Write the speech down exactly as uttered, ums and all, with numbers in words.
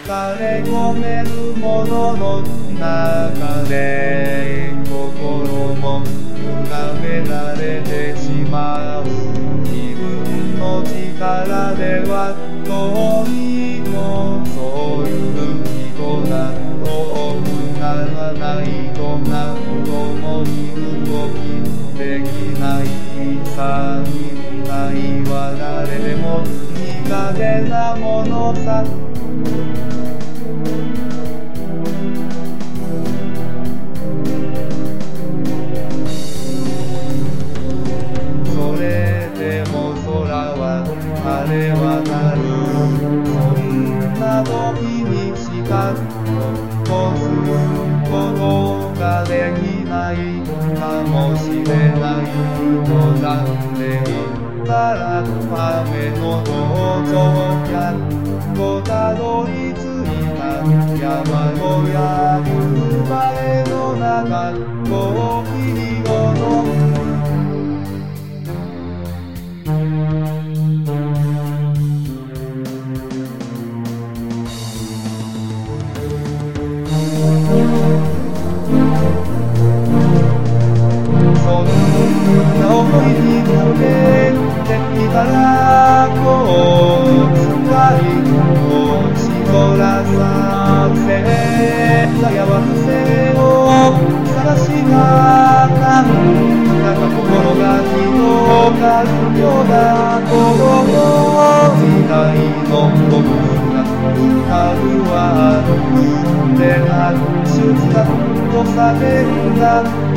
れ込めるものの中で心も歪められてしまう。自分の力ではどうにもそういう人だとならないと何とも身動きできないさ。人間は誰でも苦手なものさ。それでも空は晴れ渡る。そんな時にしか残すことができないかもしれないのだって言ったら雨の登場やっとたどり着いた。山小屋夕晴れの中コーヒーを飲む。そんな思いに触れてきたらこう使い星空させ幸せを探しながらなんか心が広がるような心未来の僕が光は産んで拍手がとされるんだ。